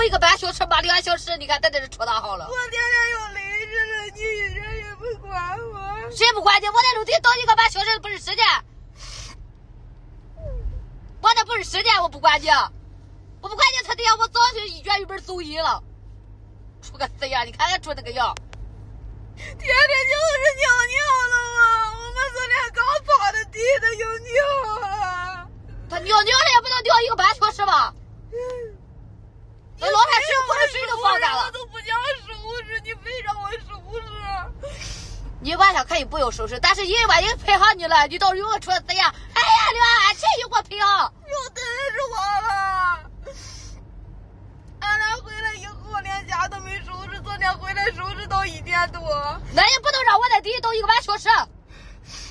1个半小时吧，2小时，你看在这戳大号了。 我天天要累着了，你一点也不管我。 谁不管你？我在楼梯等1个半小时不是时间，我那不是时间，我不管你，我不管你，他这样我早就原本走音了。出个贼呀！你看看出那个样， 天天就是尿尿了啊！我们昨天刚擦的地，他又尿了。 他尿了也不能尿1个半小时吧？那老太师或者水都放干了， 我都不想收拾，你非让我收拾。 你晚上可以不用收拾，但是人万一配合你了，你到时候有个出怎样？哎呀，刘安，谁有我配合？ 又得是我了。俺俩回来以后连家都没收拾，昨天回来收拾到1点多。 那也不能让我在地里等1个半小时。